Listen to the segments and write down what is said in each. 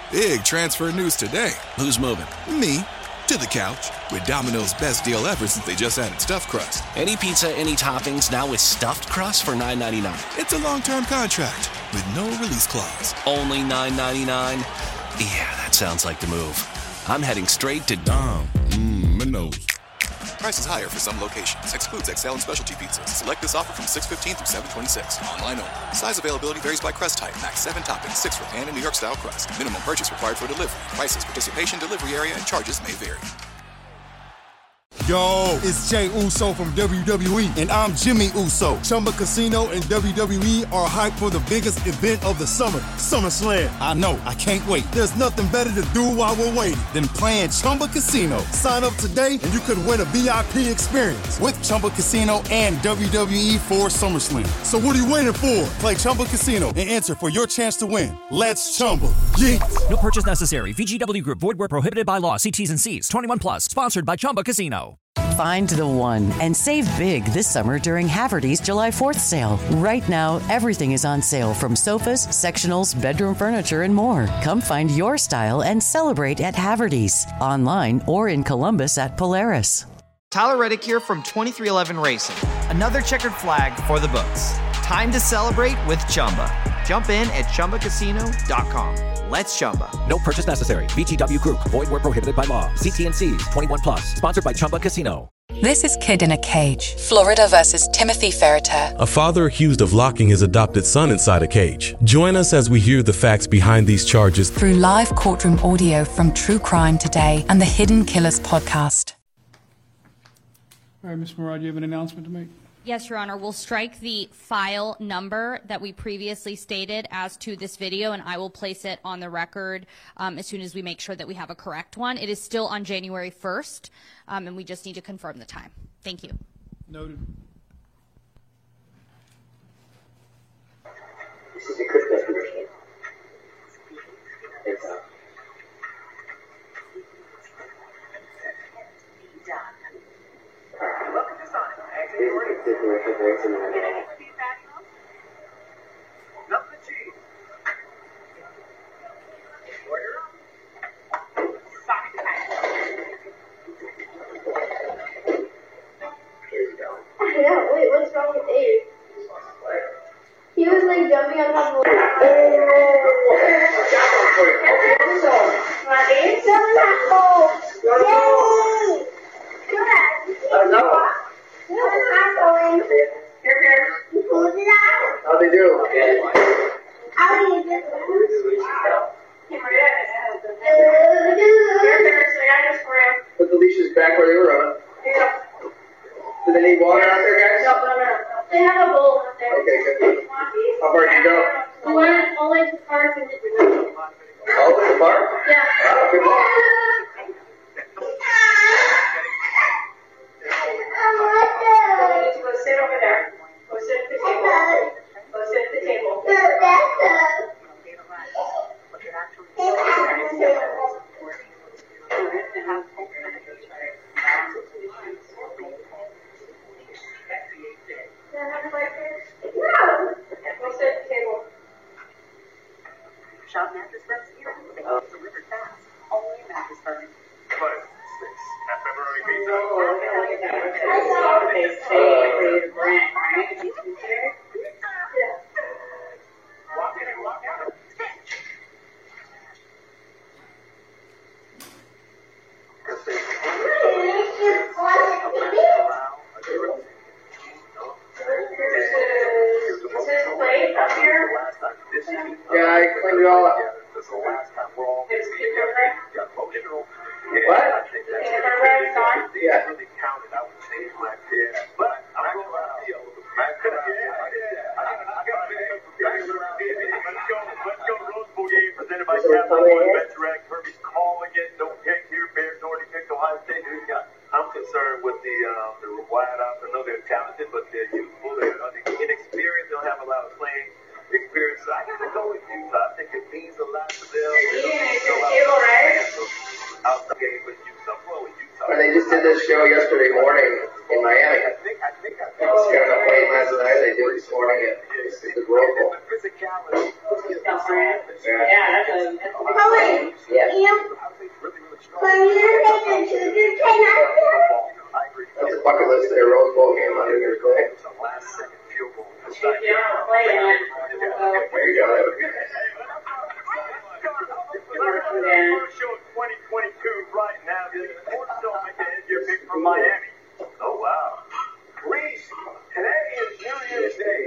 Big transfer news today. Who's moving? Me. To the couch. With Domino's best deal ever since they just added stuffed crust. Any pizza, any toppings, now with stuffed crust for $9.99. It's a long-term contract with no release clause. Only $9.99? Yeah, that sounds like the move. I'm heading straight to Domino's. Price is higher for some locations. Excludes XL and specialty pizzas. Select this offer from 6/15 through 7/26. Online only. Size availability varies by crust type. Max 7 toppings, 6 for pan and New York style crust. Minimum purchase required for delivery. Prices, participation, delivery area, and charges may vary. Yo, it's Jay Uso from WWE, and I'm Jimmy Uso. Chumba Casino and WWE are hyped for the biggest event of the summer, SummerSlam. I know, I can't wait. There's nothing better to do while we're waiting than playing Chumba Casino. Sign up today and you could win a VIP experience with Chumba Casino and WWE for SummerSlam. So what are you waiting for? Play Chumba Casino and enter for your chance to win. Let's Chumba. Yeah. No purchase necessary. VGW Group. Void where prohibited by law. See T's and C's. 21 plus. Sponsored by Chumba Casino. Find the one and save big this summer during Haverty's July 4th sale. Right now, everything is on sale from sofas, sectionals, bedroom furniture, and more. Come find your style and celebrate at Haverty's. Online or in Columbus at Polaris. Tyler Reddick here from 2311 Racing. Another checkered flag for the books. Time to celebrate with Chumba. Jump in at ChumbaCasino.com. Let's Chumba. No purchase necessary. VGW Group. Void where prohibited by law. See T's and C's. 21 plus. Sponsored by Chumba Casino. This is Kid in a Cage. Florida versus Timothy Ferreter. A father accused of locking his adopted son inside a cage. Join us as we hear the facts behind these charges Through live courtroom audio from True Crime Today and the Hidden Killers podcast. All right, Ms. Murad, you have an announcement to make? Yes, Your Honor. We'll strike the file number that we previously stated as to this video, and I will place it on the record as soon as we make sure that we have a correct one. It is still on January 1st, and we just need to confirm the time. Thank you. Noted. This is a Christmas machine. It's Nothing cheese. Order. Here you go. I know. Wait, what's wrong with Abe? He was like jumping on top of the How'd they do? Put the leashes back where they were on. Do they need water out there, guys? No. They have a bowl out there. Okay, good. How far did you go? Only the park and the All in the park? Yeah. Oh, good luck. Go sit over there. Go sit at the table. Go sit at the table. Shop Mattress Firm here. Delivered fast. Only Mattress Firm. Pepperoni Yeah, I cleaned it all up. This is the last time we're all. It's different. What? Yeah. Really counted. I would change my pick, but I'm going to deal with the fact that Let's go to Rose Bowl game presented by Capital Veterans. Kirby's calling it. Don't pick here. Bears already picked Ohio State. I'm concerned with the wide outs. I know they're talented, but they're youthful. They're inexperienced. They don't have a lot of playing experience. So I got to go with Utah. I think it means a lot to them. And they just did this show yesterday morning in Miami. I think it's kind of late last night. They did this morning at the Rose Bowl. That's a bucket list there, Rose Bowl game on New Year's Day. There you go. First show of 2022 right now. The sports don't make a headgear pick from Miami. Oh, wow. Reese, today is New Year's Day.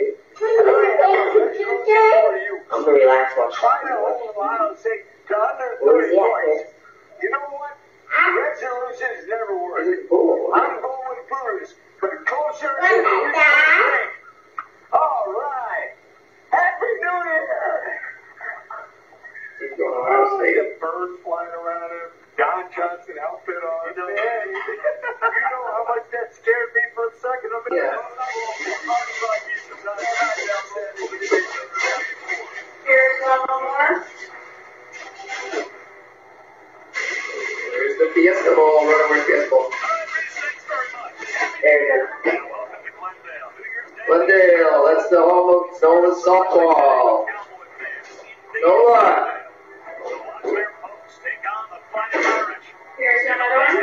I'm going to relax watching. Try to hold Ohio State to under 30 points. You know what? Resolutions never work. I'm going Brewers, but closer to the New Year's Day. All right. Happy New Year. He's going to Ohio State. The birds flying around him. Don Johnson outfit on. You know how much that scared me for a second. Yeah. Here's one more. Here's the Fiesta Bowl, Runaway Fiesta Bowl. There you go. Glendale, that's the home of Nova softball. Nova. Here's another one.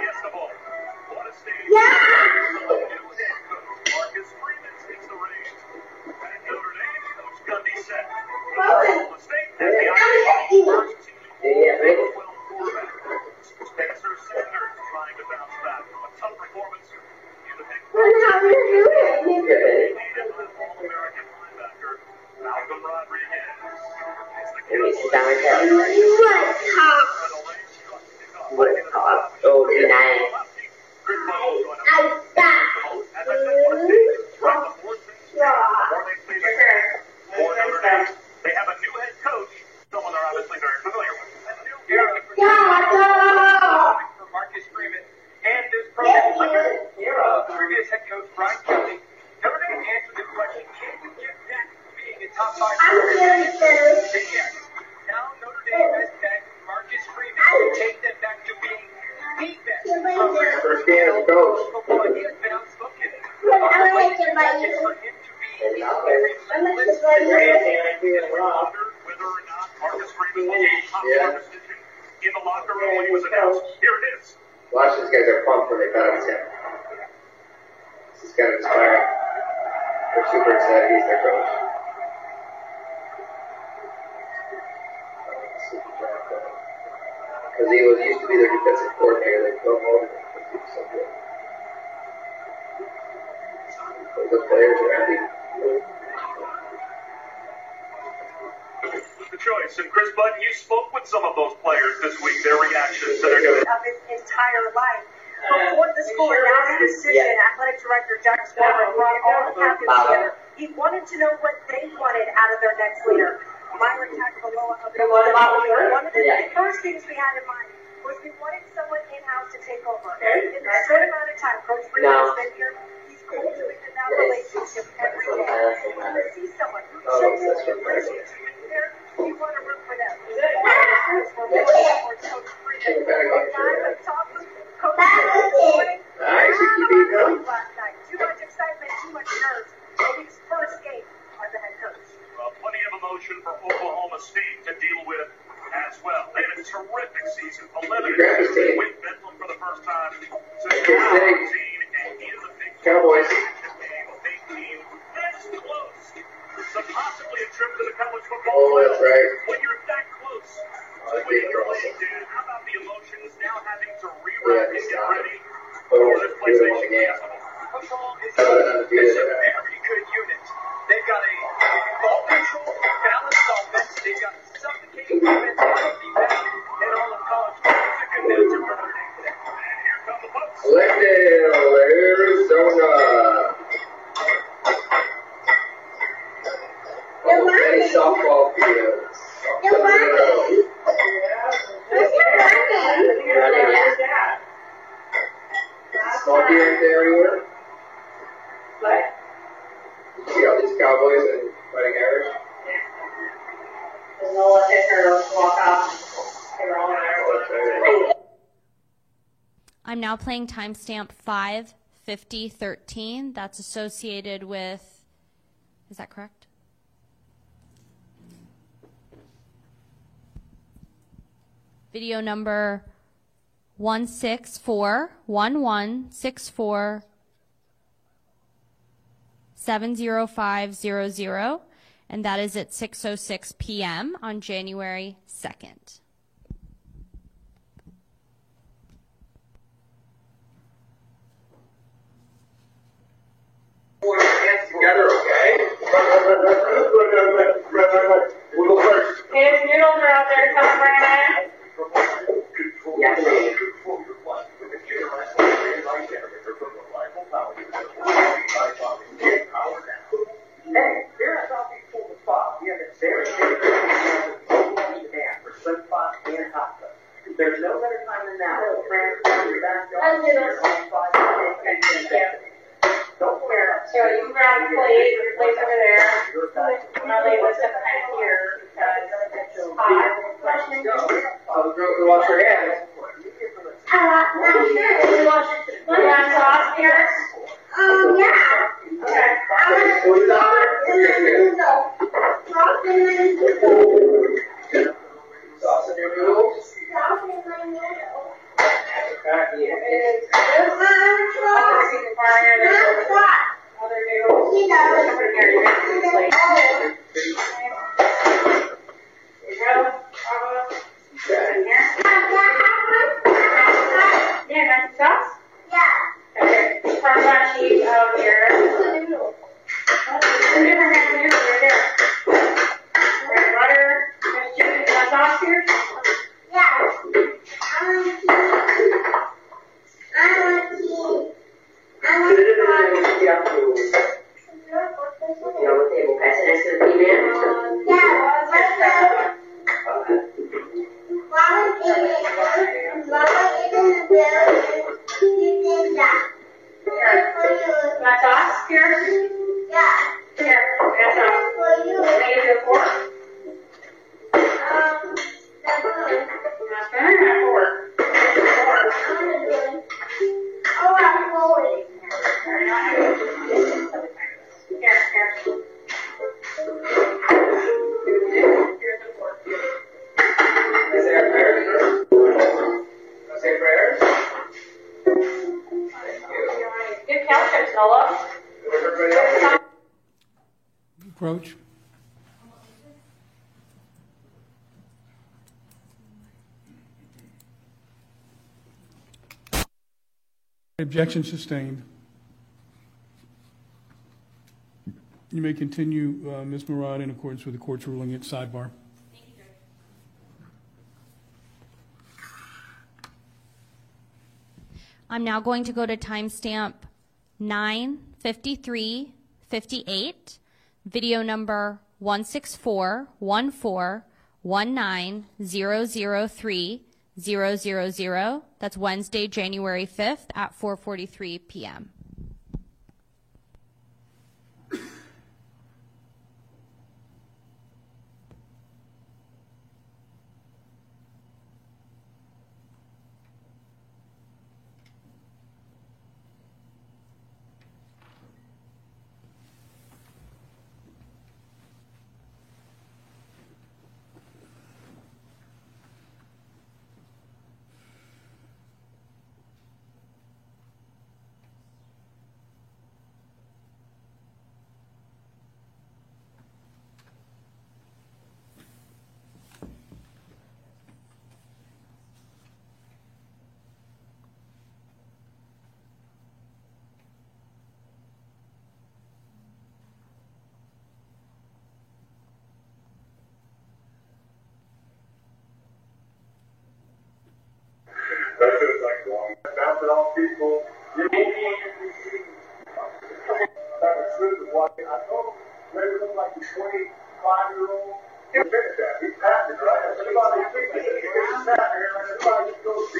Yeah, baby. Spencer Sanders trying to bounce back. A tough performance. All-American linebacker Malcolm Rodriguez. Oh, good night. They have a new head coach, someone they're obviously very familiar with. For Marcus Freeman and this program under previous head coach Brian Kelly. Notre Dame answered the question, can we get back to being a top 5 program? Yes. Now Notre Dame has begged Marcus Freeman to take them back to being the best program. First game as a coach. He has been outspoken. For him to be the whether or not Marcus Freeman was a top decision in the locker room when he was announced. Here it is. Watch, these guys are pumped when they found out it's him. This is kind of inspiring. They're super excited he's their coach. Because he used to be their defensive coordinator. They go home because he was so good. The players are happy. The choice. And Chris Button, you spoke with some of those players this week, their reactions to their new of his entire life. Before the school announced the decision, athletic director Jack Sparrow brought all the captains together. He wanted to know what they wanted out of their next leader. Myron Tagovailoa of the one of the first things we had in mind was we wanted someone in-house to take over. In the short amount of time Coach Freeman has been here, he's cultivated that relationship every day. We want to see someone who shows us the relationship there. We want to root for them. Nice, you keep it going. Last night. Too much excitement, too much nerves. Maybe his first game as the head coach. Plenty of emotion for Oklahoma State to deal with as well. They had a terrific season. 11 win Bedlam for the first time since 2014, and in the Big Cowboys. Big team this close to possibly a trip to the college football Oh, that's right. When you're that close to winning your league, Dan, how about the emotions now having to rewrite and get ready for this PlayStation game? Football is a very good unit. They've got a ball control, balanced offense. They've got suffocating defense, defense, and all of college. It's a good matchup for Notre Dame today. And here come the folks. Glendale, Arizona. Many softball fields. Small deer right there anywhere? Did you see all these Cowboys and Fighting Irish? Nola hit her walk off. They were all in there. I'm now playing timestamp 5:50:13. That's associated with, is that correct? Video number 1641164700500, and that is at 6:06 p.m. on January 2nd. Together, okay? We'll go first. Hands noodles are out there. Come bring them in. Yes. Hey, here I thought we pulled the spot. We have a very demand for sun spot and hot tub. There's no better time than now. Don't wear. So you can grab a plate. Your plate's over there. I'm gonna lay this stuff kind of here because it's hot. Oh, the girl who washed her hands. You want sauce here? Yeah. Okay. Who's out there? Sauce in your noodles? Okay. Approach. Objection sustained. You may continue, Ms. Murad, in accordance with the court's ruling at sidebar. I'm now going to go to timestamp 9:53:58, video number 1641419003000. That's Wednesday, January 5th at 4:43 p.m. Bounce it off people. You that was true to what I told him. Maybe look like a 25-year-old. He finished that. He's passing, right? Everybody thinks he's sat here and everybody just goes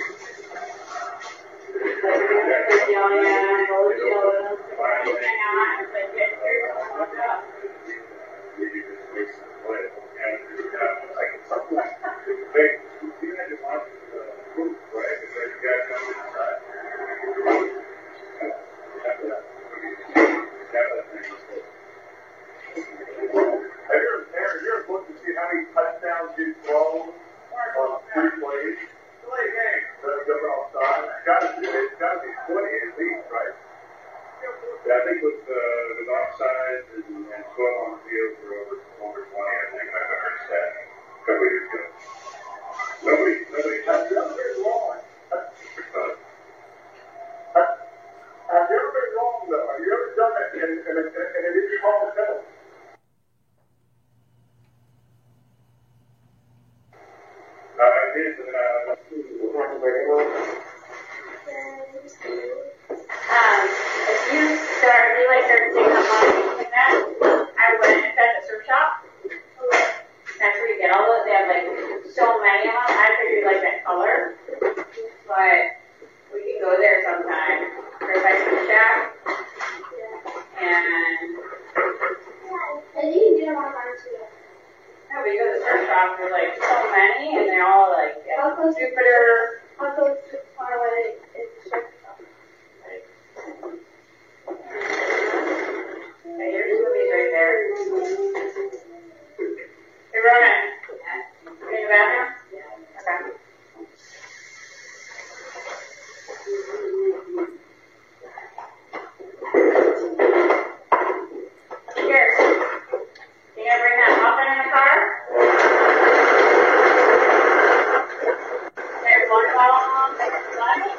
Have you ever looked to see how many touchdowns he's thrown on 3 plays? If you really start taking up on like that, I went at the surf shop. That's where you get all those. They have like so many of them. I figured like that color, but we can go there sometime. Right by the shack. And you can get them online too. No, but you go to the surf shop. There's like so many, and they're all like Jupiter. How close to far away is the surf shop? Okay, your smoothie's right there. Hey, Ronan. You in the bathroom? Okay. Here. Can you bring that muffin in the car? There's water bottle. There's lunch.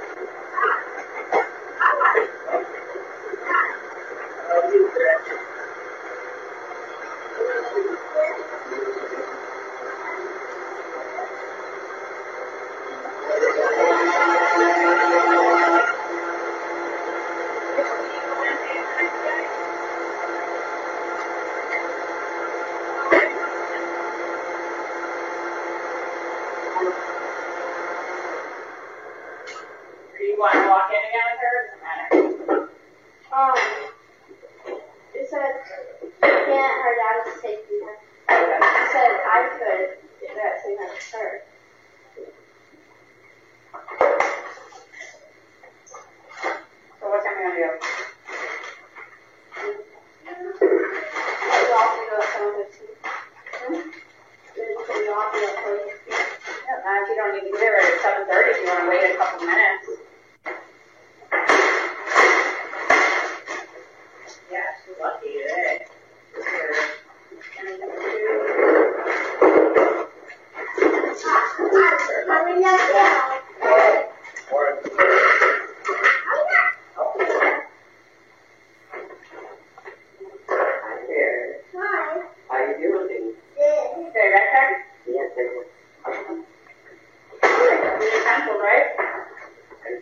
Do you want to walk in again with her? Doesn't matter. It said, can't her dad is safety net. It said I could get that same as her. So what time are you going to do? You also go at 7:15. You also go at 7:15. If you don't need to be there at 7:30, if you want to wait a couple minutes. Yeah, she's lucky today. How you doing? Okay, backpack? Yes, thank you. These are pencils, right? I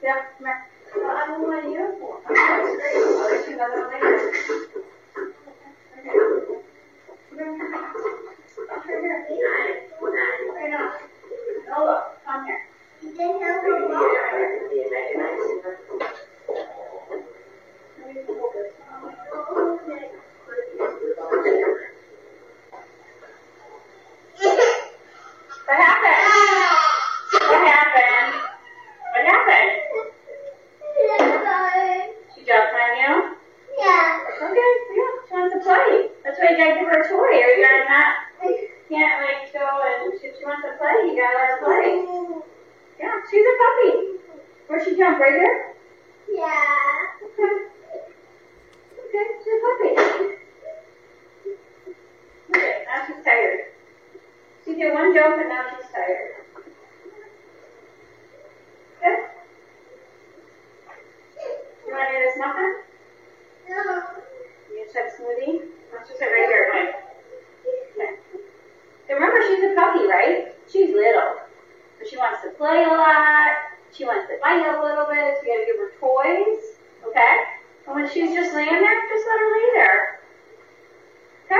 Yeah, come here. Well, I don't want a uniform. Oh, it's great. I'll get you another one later. Okay. Right now. Oh, look. Come here. You didn't have to go. What happened? What happened? What happened? She jumped on you? Yeah. Okay, yeah, she wants to play. That's why you gotta give her a toy, or you're gonna not, can't like go and if she wants to play, you gotta let her play. Yeah, she's a puppy. Where'd she jump, right there? Yeah. Okay. Okay, she's a puppy. Okay, now she's tired. She did one jump and now she's tired. Good? You want any of this muffin? No. You just have a smoothie? Let's just sit right here, Mike. Okay. And remember, she's a puppy, right? She's little. So she wants to play a lot. She wants to bite a little bit. So you gotta give her toys. Okay? And when she's just laying there, just let her lay there. Okay?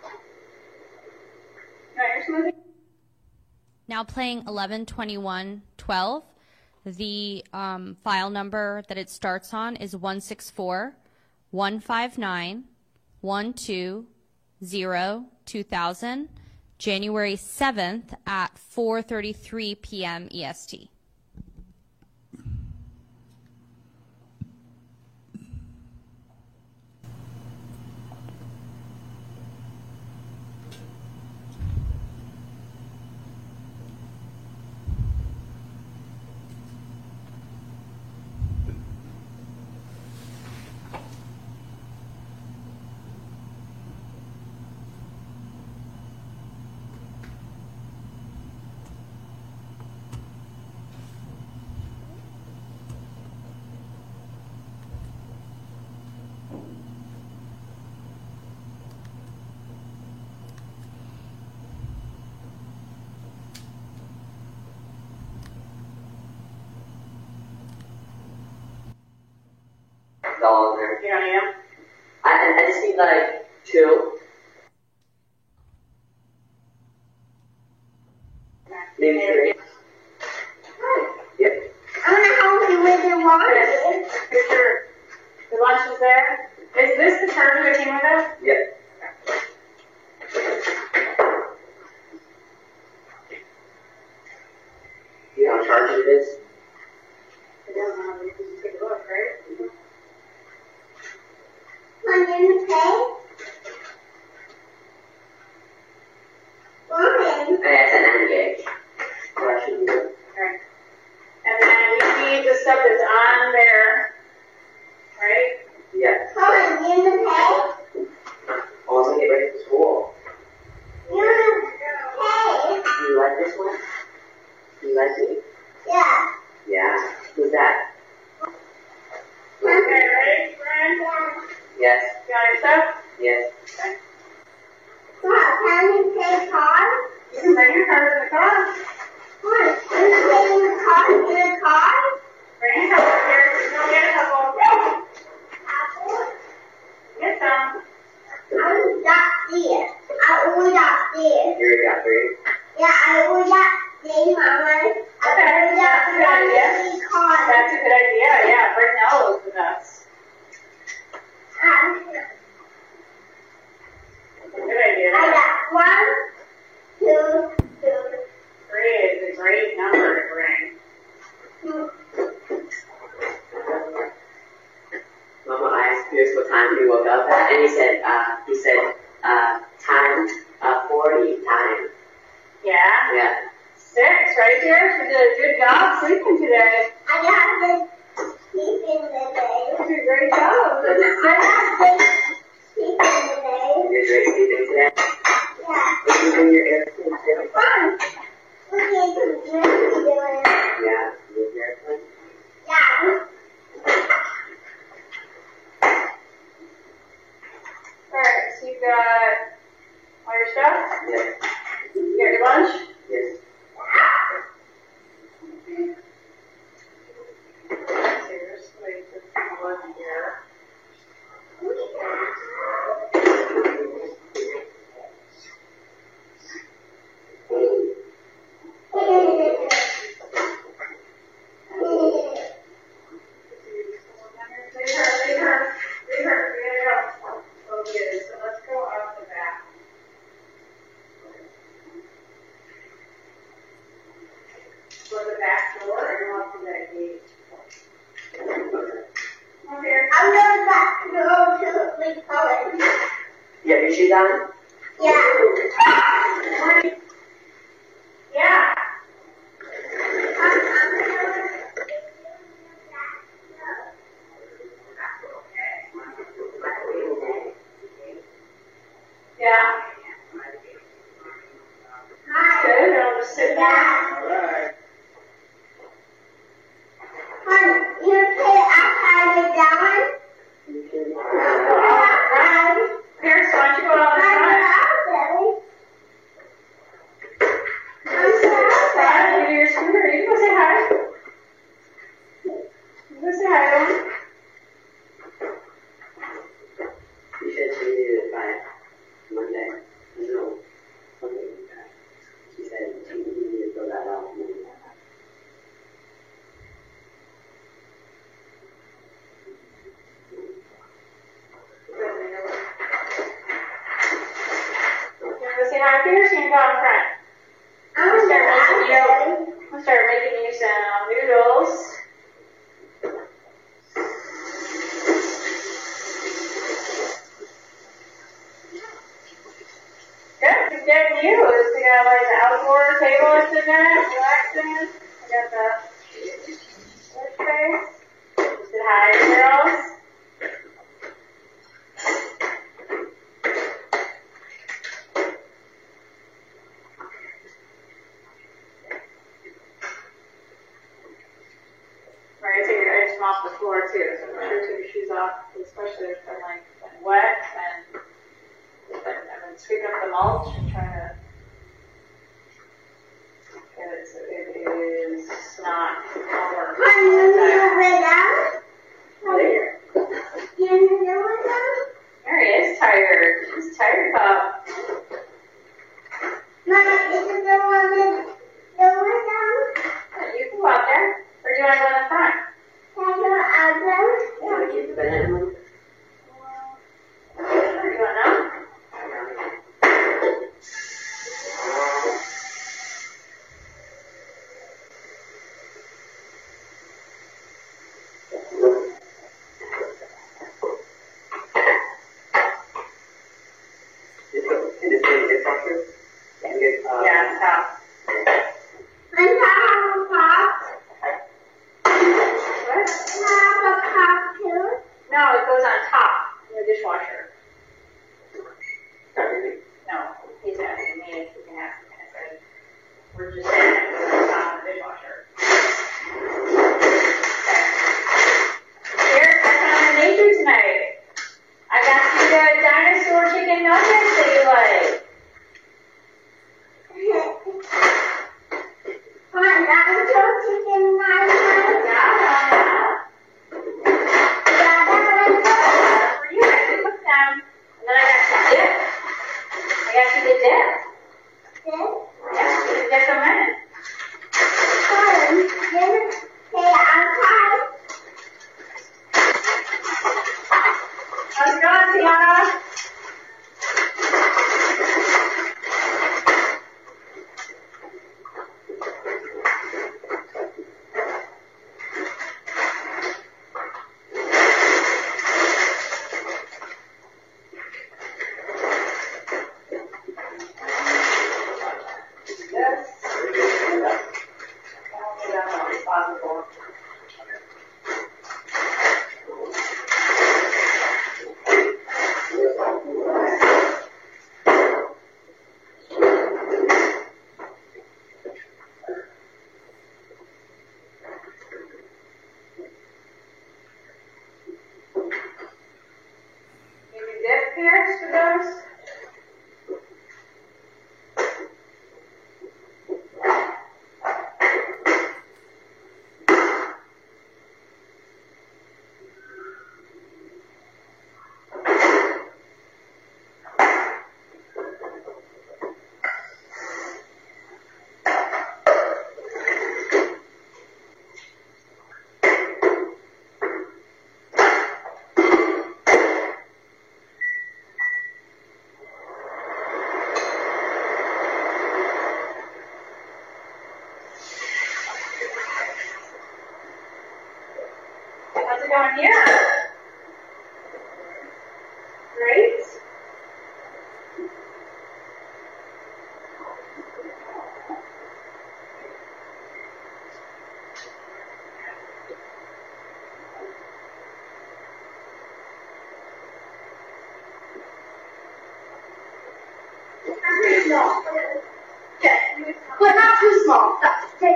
You want your smoothie? Now playing 112112. The file number that it starts on is 164-159-120-2000, January 7th at 4:33 p.m. EST. You don't need them? I just need like 2. Maybe 3. Yep. I'm gonna help you with your lunch. Here's your lunch is there. Is this the charger that came with it? Yep. You know how charged it is? I don't know. We can just take a look, right? Want you to pay? Woman. It's a 9 gig. So I should be good. Okay. And then we need the stuff that's on there, right? Yeah. Want you to pay? I want to get ready for school. You want to pay? Do you like this one? Do you like it? Yeah. Yeah. Who's that? Okay, ready, Brian? Yes. You got your stuff? Yes. Okay. What, can you pay card? You can bring your cards in the car. What, can you pay in the car? In the car? Bring a couple here. Go get a couple. Apple? Get some. I'm not there. I only got there. You already got 3? Yeah, I only got there, Mama. Okay, that's a good idea. That's a good idea. Yeah, breaking all those with us. Good idea. I got 1, 2, 2. 3 is a great number to bring. Mama asked Pierce what time he woke up at, and he said time, 40 time. Yeah? Yeah. 6 right here. She did a good job sleeping today. I got this sleeping today. You did a great job. I got this sleeping today. You did great sleeping today? Yeah. Did you bring your airplane too? Fun. What are you doing? Yeah. Your airplane? Yeah. Alright, so you've got all your stuff? Yes. You got your lunch? Yes. shoes on? Yeah. Yeah. Yeah. Good. I'll just sit down. You say upside down? Right. Pierce, why don't you go out the front? You do your scooter. You can go say hi. You can go say hi to him. You said she needed it by Monday. No. Something like that. She said she needed to fill that out. Say hi, Pierce, and you go out front. I'll start making you some noodles. Good, keep getting you. We got like the outdoor table or sitting there, relaxing. We got the workspace. Say hi, girls. Off the floor too, so make sure to take your shoes off, especially if they're like wet and sweep up the mulch and try to get it so it is not all work. Mary is tired. She's tired, Pop. Mama, is it the one with the one down? You can go out there, or do you want to go in the front? Can I go out there? Yeah, we keep the banana one. Sure, you want now? Yeah, top. On top. What? Have a cup too? No, it goes on top in the dishwasher. No, he's asking me if he can ask me. I said, we're just saying it goes on top of the dishwasher. Okay. Here, that's what I'm gonna make you tonight. I got you the dinosaur chicken nuggets that you like. Dinosaur chicken nuggets. For you, I can put them. And then I got some dip. I got you the dip. Yeah, you can dip them in. How's it going, Tiana? Going here. Great.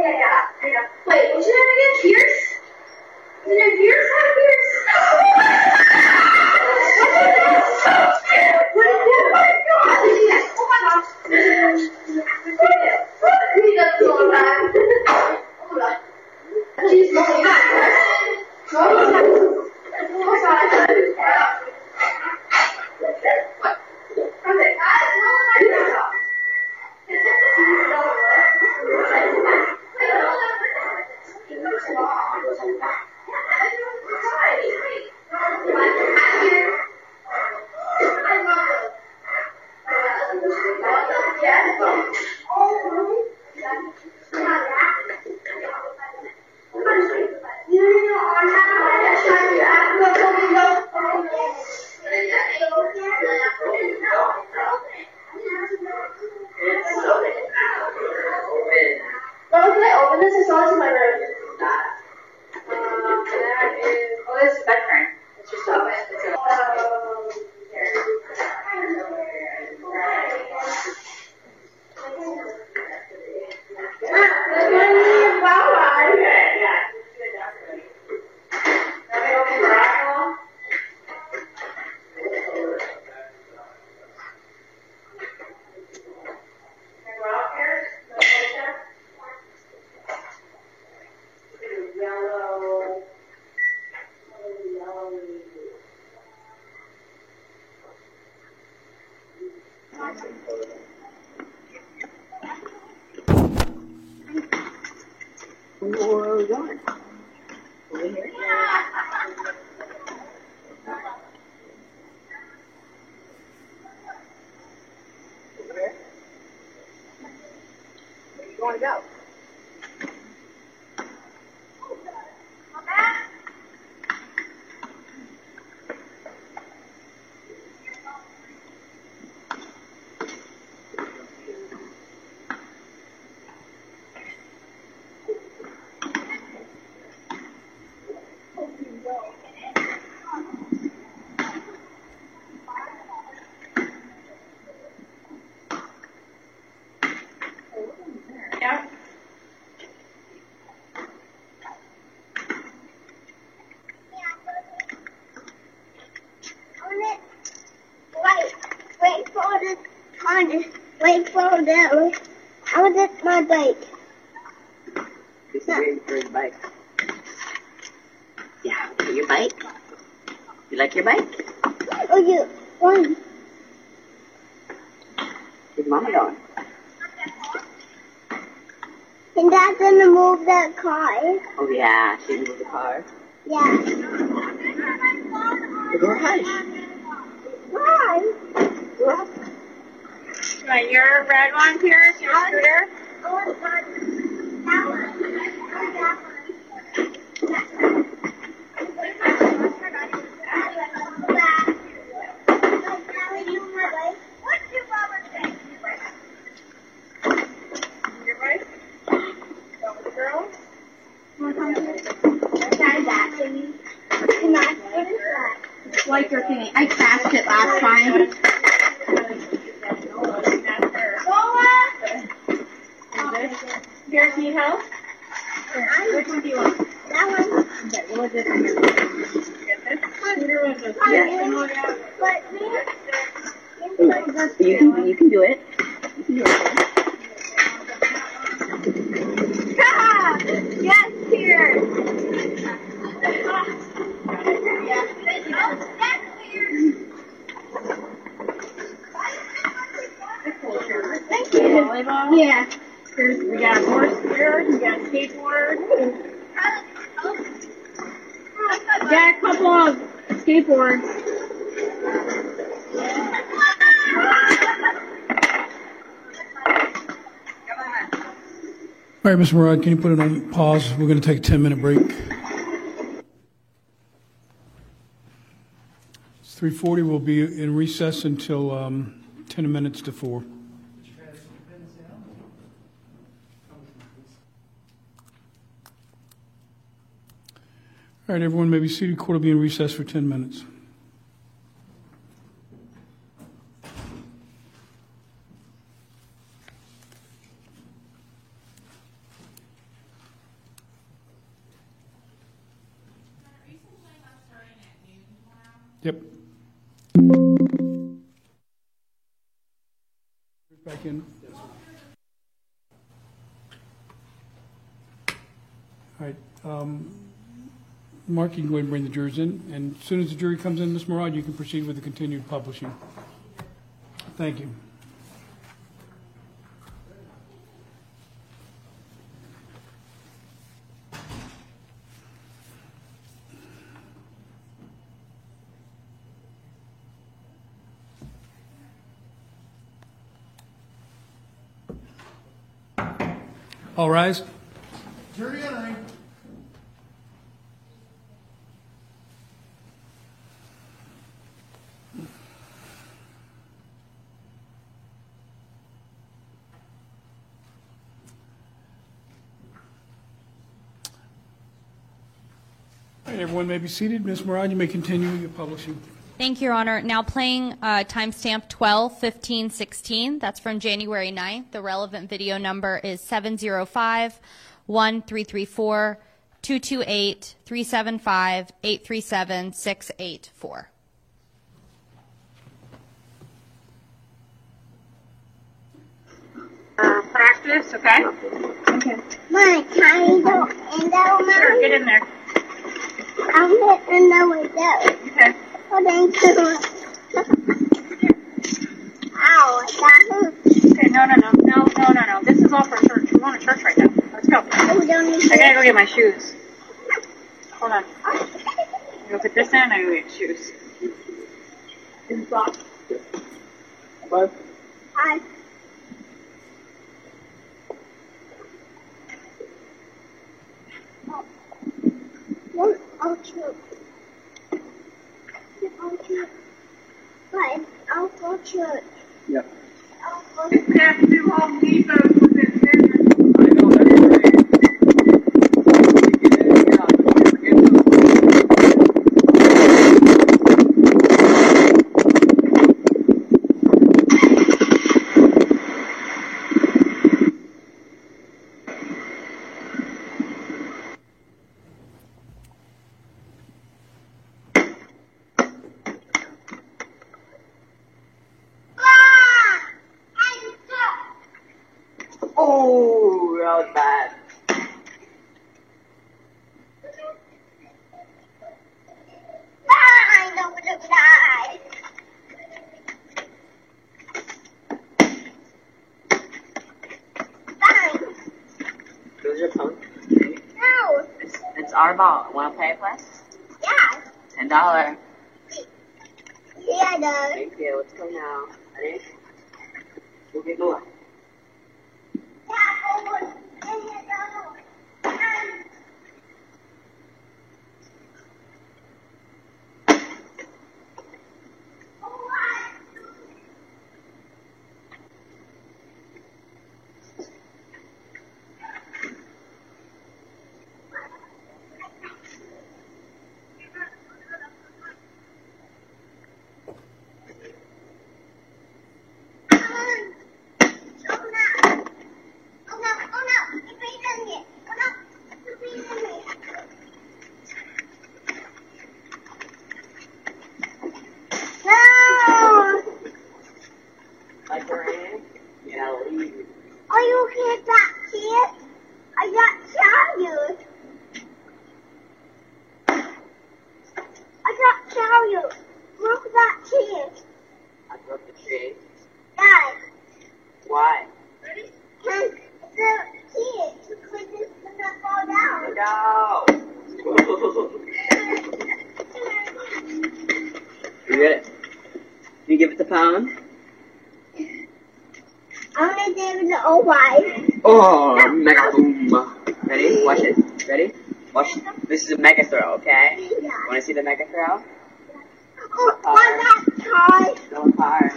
Yeah. Wait, what's your name again? Pierce? Is your name Pierce? Hi, Pierce. What did you do? Oh my God. Oh my gosh. He does this all the time. Oh my God. She's looking back. Oh my God. Wait for that. I was at my bike. This is waiting for his bike. Yeah, okay, your bike? You like your bike? Oh, you won. Where's Mama going? And Dad's gonna move that car. Oh yeah, she can move the car. Yeah. The garage. Why? Well, right, your red one, Pierce, your scooter. Like your thing. I crashed it last time. Pierce, need help? Which one do you want? That one. Okay, what was this one? Get this? Scooter was a You can do it. You can do it. Yes, here. Thank you. Volleyball? Yeah. We got a horse here, we got a skateboard. We got a couple of skateboards. All right, Ms. Murad, can you put it on pause? We're going to take a 10-minute break. It's 3:40. We'll be in recess until 10 minutes to 4. All right, everyone may be seated. Court will be in recess for 10 minutes. Yep. Back in. All right. Mark, you can go ahead and bring the jurors in. And as soon as the jury comes in, Ms. Murad, you can proceed with the continued publishing. Thank you. All rise. Jury entering. All right, everyone may be seated. Ms. Murad, you may continue your publishing. Thank you, Your Honor. Now playing timestamp 12/15/16. That's from January 9th. The relevant video number is 705-1334-228-375-837-684. Practice, okay? Okay. My tiny little window. Sure, get in there. I'm hitting the window. Okay. Oh, thank you. Ow, I got hurt. Okay, no. This is all for church. We're going to church right now. Let's go. Oh, we don't need I gotta go get my shoes. Hold on. Go put this in, I go get shoes. In the box. Hi. I'll choke. But I'll go church. Yep. I'll go Just have to do Home Depot with it. I know, that's great. Oh, that was bad. Fine, over the side. Fine. Who's your phone? No. It's our ball. Want to play it, please? Yeah. $10. Yeah, no. Thank you. Let's go now. Ready? We'll get more. Like we're in? Yeah, leave. Are you okay back here? I got showers. Look at that chair. I broke the tree. Dad. Why? Because the chair, because it's gonna fall down. No. You get it? You give it the pound? I'm gonna give it the old wife. Oh, mega boom. Ready? Watch it. Ready? Watch. This is a mega throw, okay? Yeah. Want to see the mega throw? Oh, that car. Go car.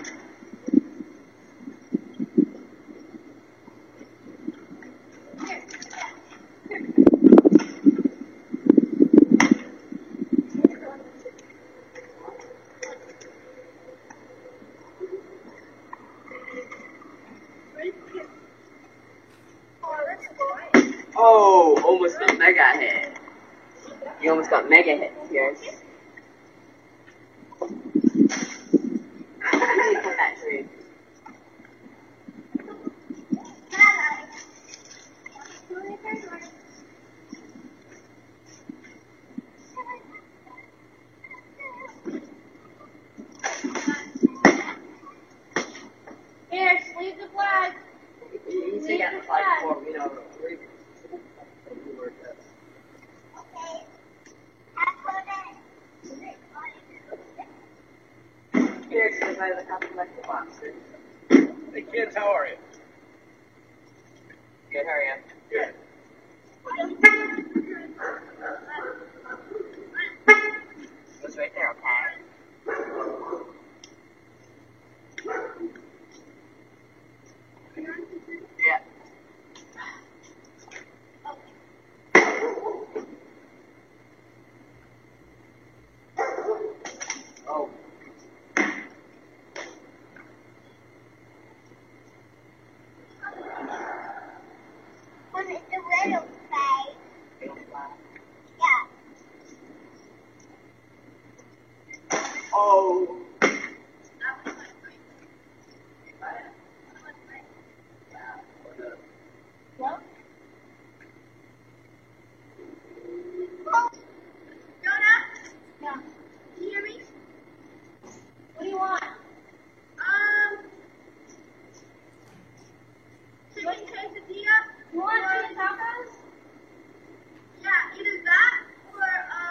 Oh, almost a mega hit. You almost got mega hit, Pierce. read. Here, leave the flag. You can take out the flag before we know. Here, so by the top of the box. Hey kids, how are you? Good, how are you? Good. Goes right there, okay? Yeah. Oh. When it's a little flag. Yeah. Oh. Well. Oh. Jonah? Yeah. Can you hear me? What do you want? Chicken quesadilla. You want chicken tacos? Yeah, either that or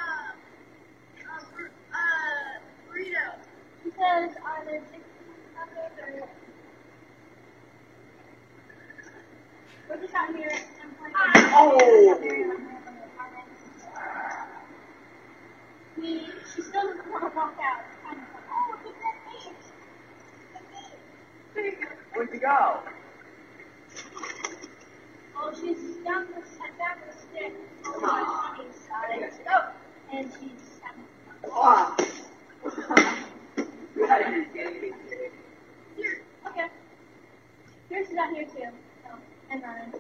burrito. Because are there chicken tacos or? We're just out here. She still doesn't want to walk out. I'm like, oh, look at that fish. Where'd you go? Oh, she's down the stick on my funny side. Oh, and she's having Oh. You gotta be kidding me. Here, okay. Here's she's out here too. Oh, and running.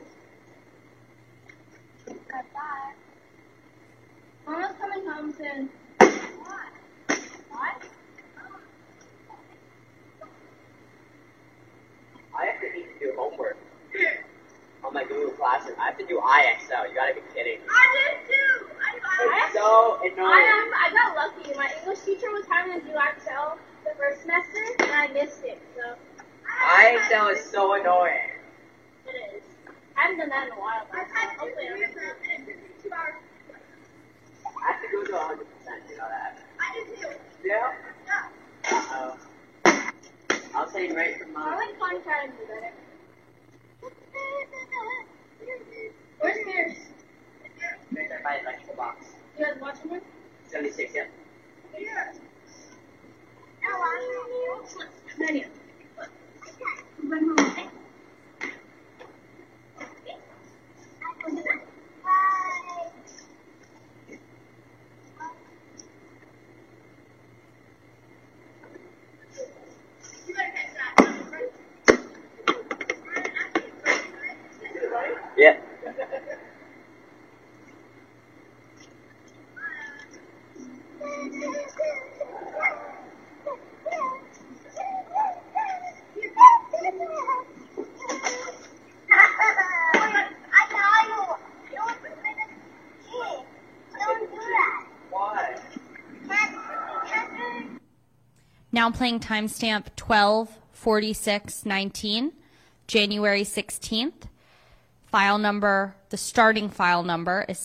Bye. Mama's coming home soon. Why? Why? I have to need to do homework. On my Google Classroom. I have to do IXL. You gotta be kidding me. I did too. It's so annoying. I got lucky. My English teacher was having to do Excel the first semester, and I missed it. So IXL is so annoying. it is. I haven't done that in a while. I've had hopefully I'll get it. 2 hours. I have to go to 100%, you know that. I do too. Yeah? Yeah. Uh-oh. I'll say right from I mine. like fun trying to do better. Where's Pierce? Right there by the electrical box. You guys watching him? 76, yeah. Yeah. No, I'm not you. Run home. Yeah. Now playing timestamp 12/46/19, January 16th. File number, the starting file number is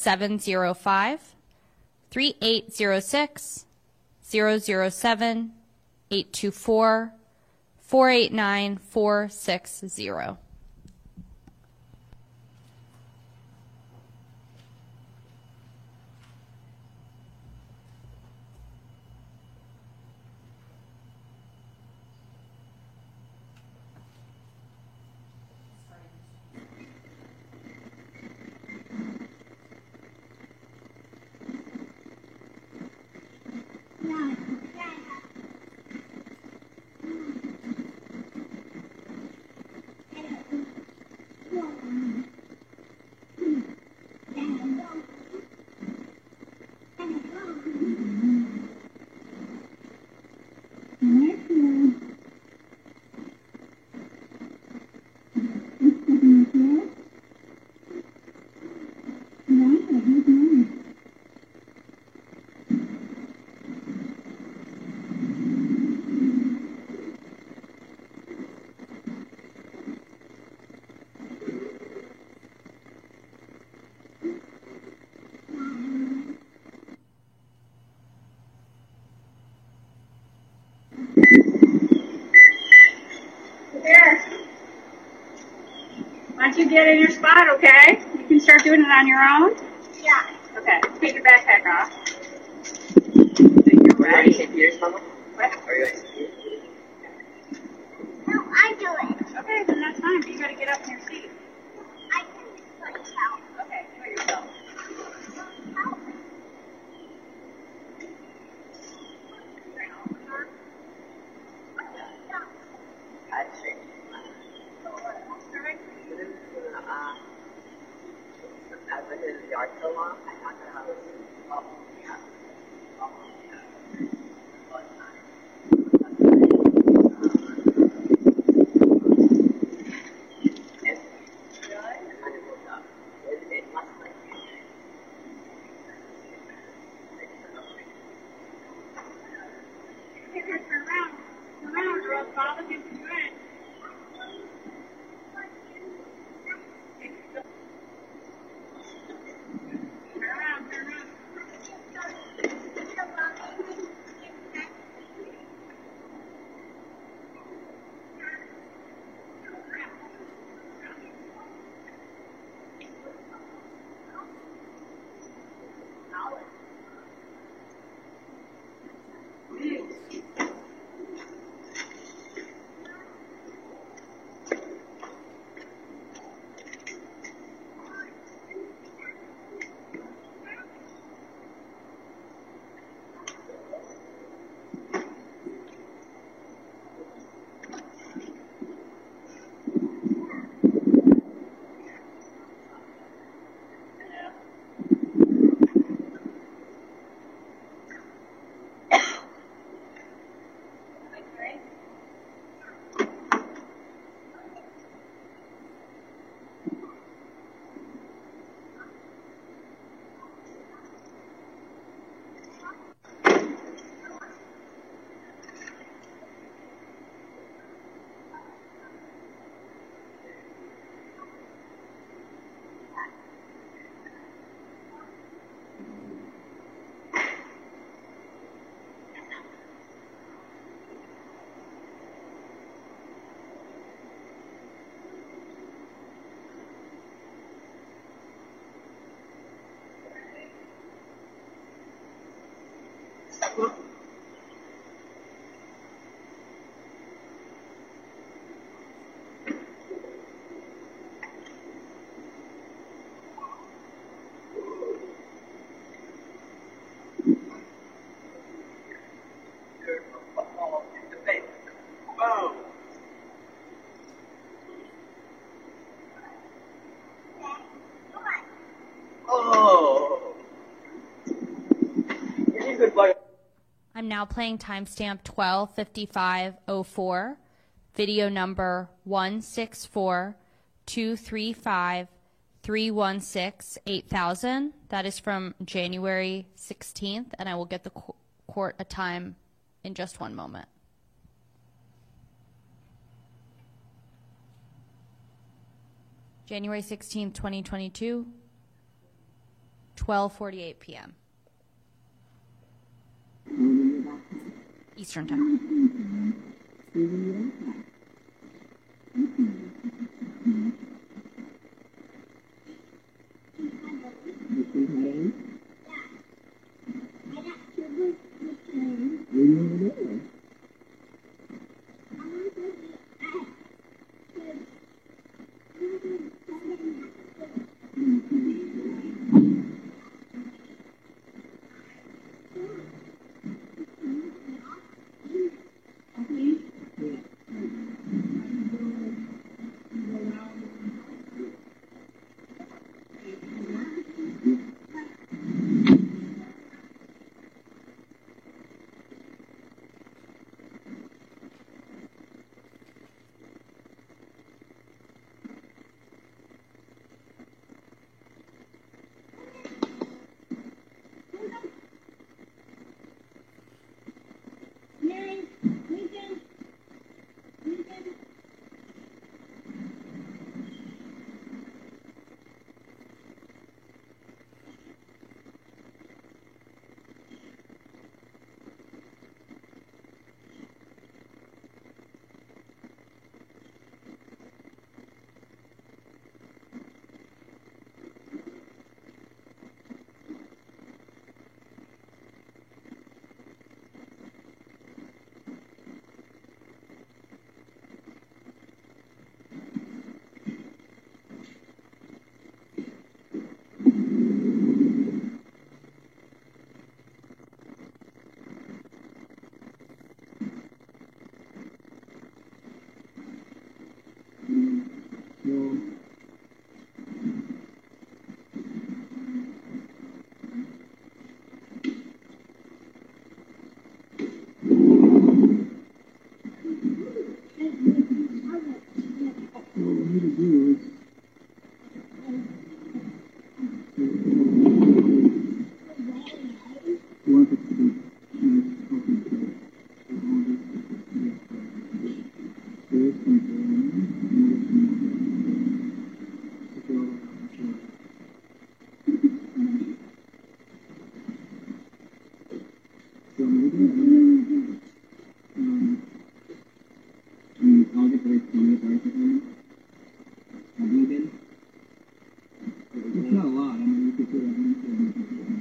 705-380-6-007-824-489-460. once you get in your spot, okay, you can start doing it on your own. Yeah. Okay, take your backpack off. Are you St. Peter's, Mama? What? Are you at St. Peter's? No, I do it. Okay, then that's fine, but you gotta get up in your seat. I can put it out. Okay, do it yourself. I went to the yard so long, I thought that I was, oh, yeah. I'm now playing timestamp 12:55:04, video number 164-235-316-8000. That is from January 16th, and I will get the court a time in just one moment. January 16th, 2022, 12:48 p.m. Eastern Time. I'll get the rest of I'll do it. It's not a lot. I mean, you could put it on.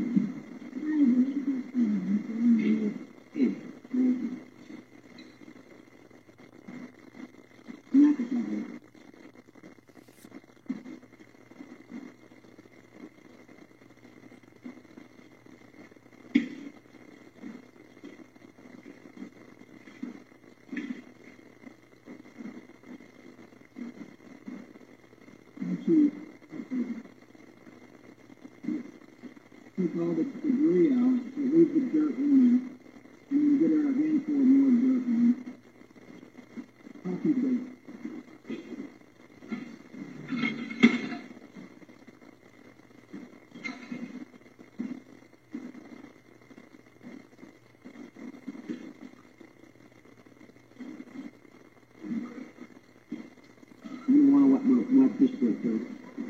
Take all the debris out, so leave the dirt in there, and then get her a handful of more dirt in. Coffee break. You want to wet this dirt first.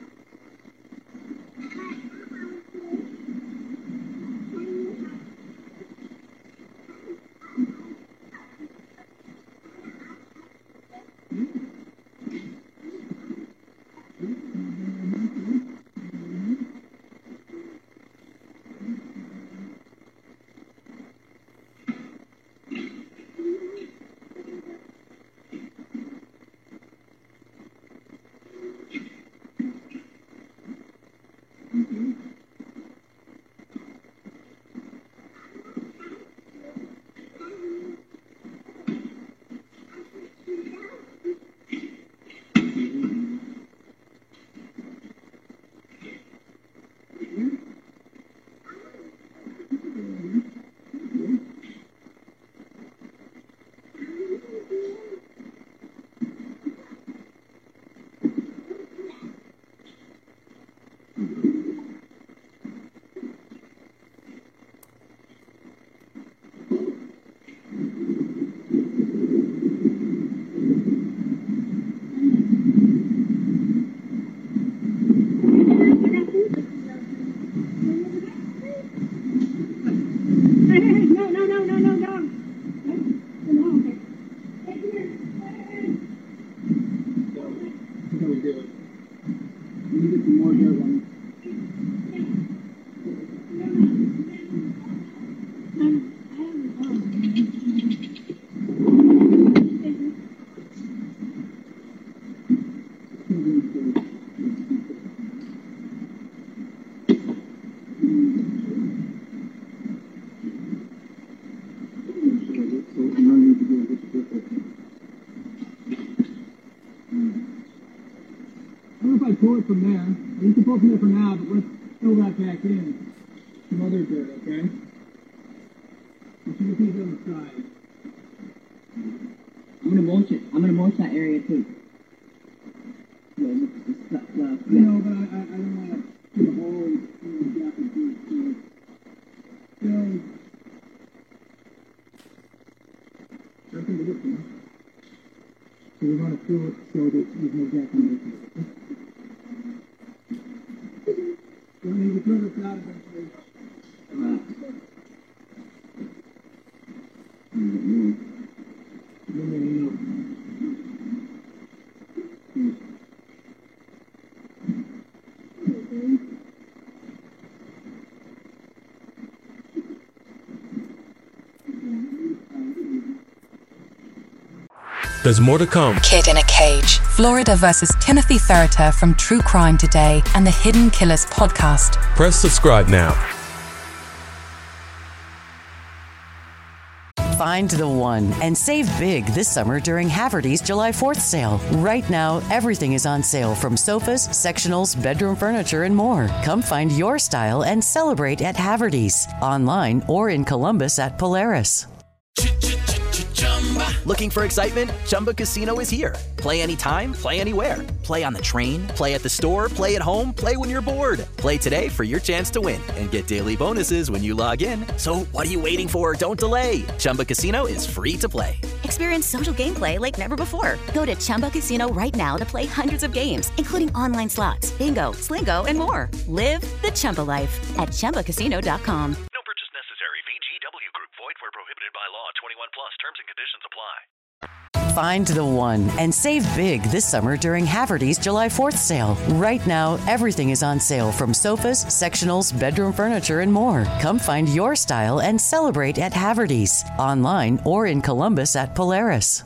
Pull it from there. You can pull from there for now, but let's fill that back in. Some other dirt, okay? Let's see the piece on the side. I'm gonna mulch it. I'm gonna mulch that area too. No, but I don't want to put a hole in the gap and do it. So, nothing to look for. So we want to fill it so that there's no gap in there. Don't need to turn this out eventually. There's more to come. Kid in a Cage. Florida versus Timothy Therata from True Crime Today and the Hidden Killers podcast. Press subscribe now. Find the one and save big this summer during Haverty's July 4th sale. Right now, everything is on sale from sofas, sectionals, bedroom furniture, and more. Come find your style and celebrate at Haverty's. Online or in Columbus at Polaris. Looking for excitement? Chumba Casino is here. Play anytime, play anywhere. Play on the train, play at the store, play at home, play when you're bored. Play today for your chance to win and get daily bonuses when you log in. So what are you waiting for? Don't delay. Chumba Casino is free to play. Experience social gameplay like never before. Go to Chumba Casino right now to play hundreds of games, including online slots, bingo, Slingo, and more. Live the Chumba life at ChumbaCasino.com. No purchase necessary. VGW Find the one and save big this summer during Haverty's July 4th sale. Right now, everything is on sale from sofas, sectionals, bedroom furniture, and more. Come find your style and celebrate at Haverty's, online or in Columbus at Polaris.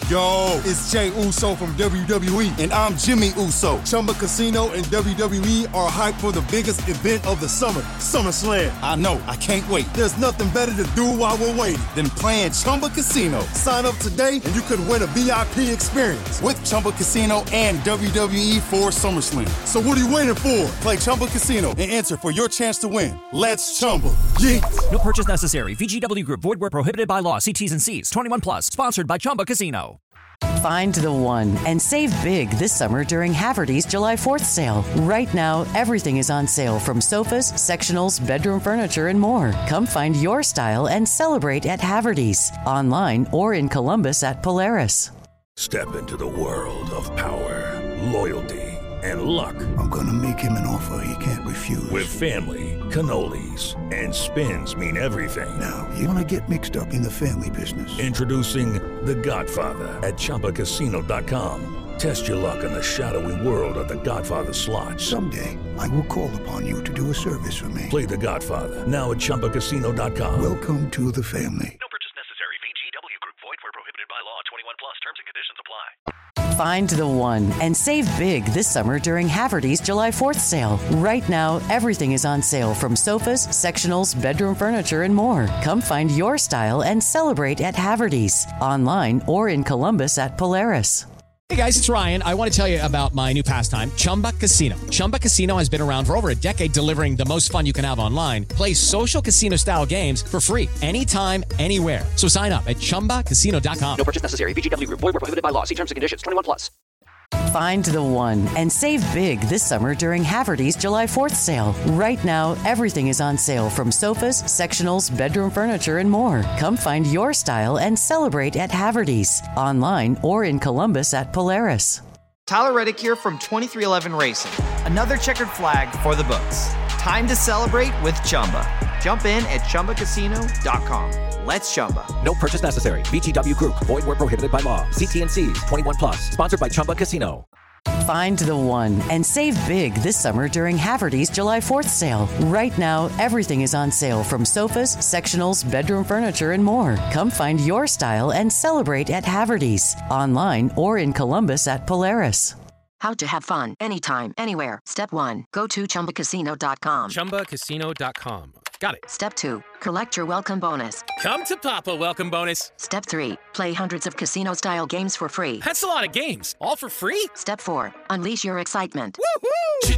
Yo, it's Jey Uso from WWE, and I'm Jimmy Uso. Chumba Casino and WWE are hyped for the biggest event of the summer, SummerSlam. I know, I can't wait. There's nothing better to do while we're waiting than playing Chumba Casino. Sign up today and you could win a VIP experience with Chumba Casino and WWE for SummerSlam. So what are you waiting for? Play Chumba Casino and enter for your chance to win. Let's Chumba. Yeah. No purchase necessary. VGW Group. Void where prohibited by law. See T's and C's. 21 plus. Sponsored by Chumba Casino. Find the one and save big this summer during Haverty's July 4th sale. Right now, everything is on sale from sofas, sectionals, bedroom furniture, and more. Come find your style and celebrate at Haverty's, online or in Columbus at Polaris. Step into the world of power, loyalty, and luck. I'm gonna make him an offer he can't refuse. With family, cannolis, and spins mean everything. Now, you wanna get mixed up in the family business. Introducing The Godfather at ChumbaCasino.com. Test your luck in the shadowy world of The Godfather slot. Someday, I will call upon you to do a service for me. Play The Godfather, now at ChumbaCasino.com. Welcome to the family. No purchase necessary. VGW Group. Void where prohibited by law. 21 plus. Terms and conditions apply. Find the one and save big this summer during Haverty's July 4th sale. Right now, everything is on sale from sofas, sectionals, bedroom furniture, and more. Come find your style and celebrate at Haverty's, online or in Columbus at Polaris. Hey guys, it's Ryan. I want to tell you about my new pastime, Chumba Casino. Chumba Casino has been around for over a decade, delivering the most fun you can have online. Play social casino-style games for free anytime, anywhere. So sign up at ChumbaCasino.com. No purchase necessary. VGW Group. Void where prohibited by law. See terms and conditions. 21 plus. Find the one and save big this summer during Haverty's July 4th sale. Right now, everything is on sale from sofas, sectionals, bedroom furniture, and more. Come find your style and celebrate at Haverty's, online or in Columbus at Polaris. Tyler Reddick here from 2311 Racing. Another checkered flag for the books. Time to celebrate with Chumba. Jump in at ChumbaCasino.com. Let's Chumba. No purchase necessary. VGW Group. Void where prohibited by law. See T's and C's. 21 plus. Sponsored by Chumba Casino. Find the one and save big this summer during Haverty's July 4th sale. Right now, everything is on sale from sofas, sectionals, bedroom furniture, and more. Come find your style and celebrate at Haverty's, online or in Columbus at Polaris. How to have fun anytime, anywhere. Step 1. Go to ChumbaCasino.com. ChumbaCasino.com. Got it. Step 2. Collect your welcome bonus. Come to Papa welcome bonus. Step 3. Play hundreds of casino-style games for free. That's a lot of games. All for free? Step 4. Unleash your excitement. Woohoo!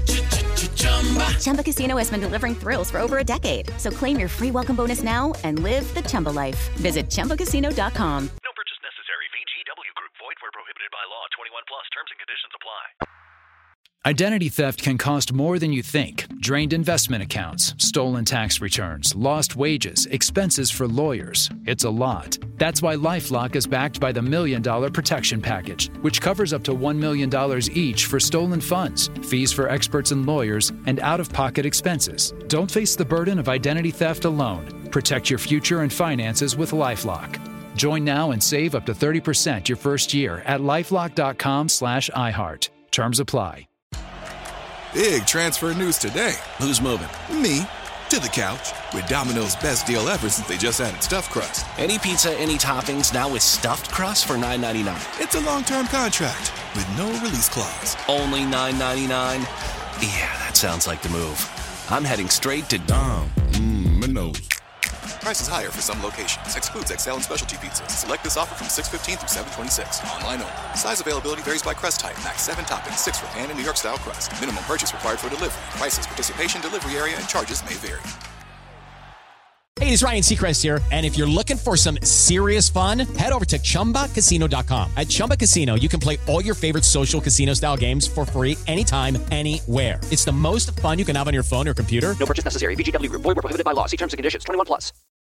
Chumba Casino has been delivering thrills for over a decade. So claim your free welcome bonus now and live the Chumba life. Visit ChumbaCasino.com. No purchase necessary. VGW Group. Void where prohibited by law. 21 plus. Terms and conditions apply. Identity theft can cost more than you think. Drained investment accounts, stolen tax returns, lost wages, expenses for lawyers. It's a lot. That's why LifeLock is backed by the $1 Million Protection Package, which covers up to $1 million each for stolen funds, fees for experts and lawyers, and out-of-pocket expenses. Don't face the burden of identity theft alone. Protect your future and finances with LifeLock. Join now and save up to 30% your first year at LifeLock.com/iHeart. Terms apply. Big transfer news today. Who's moving? Me. To the couch. With Domino's best deal ever since they just added stuffed crust. Any pizza, any toppings, now with stuffed crust for $9.99. It's a long-term contract with no release clause. Only $9.99? Yeah, that sounds like the move. I'm heading straight to Domino's. Prices higher for some locations. Excludes XL and specialty pizzas. Select this offer from 6/15 through 7/26. Online only. Size availability varies by crust type. Max 7 toppings, 6 for pan and New York style crust. Minimum purchase required for delivery. Prices, participation, delivery area, and charges may vary. Hey, it's Ryan Seacrest here. And if you're looking for some serious fun, head over to ChumbaCasino.com. At Chumba Casino, you can play all your favorite social casino-style games for free anytime, anywhere. It's the most fun you can have on your phone or computer. No purchase necessary. VGW Group. Void where prohibited by law. See terms and conditions. 21 plus.